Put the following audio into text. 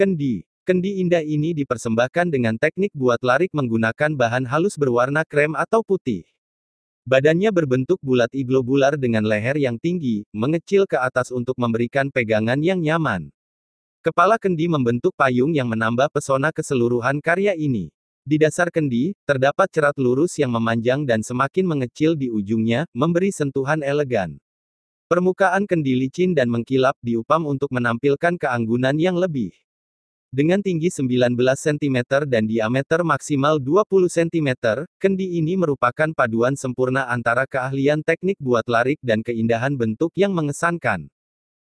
Kendi. Kendi indah ini dipersembahkan dengan teknik buat larik menggunakan bahan halus berwarna krem atau putih. Badannya berbentuk bulat iglobular dengan leher yang tinggi, mengecil ke atas untuk memberikan pegangan yang nyaman. Kepala kendi membentuk payung yang menambah pesona keseluruhan karya ini. Di dasar kendi, terdapat cerat lurus yang memanjang dan semakin mengecil di ujungnya, memberi sentuhan elegan. Permukaan kendi licin dan mengkilap diupam untuk menampilkan keanggunan yang lebih. Dengan tinggi 19 cm dan diameter maksimal 20 cm, kendi ini merupakan paduan sempurna antara keahlian teknik buat larik dan keindahan bentuk yang mengesankan.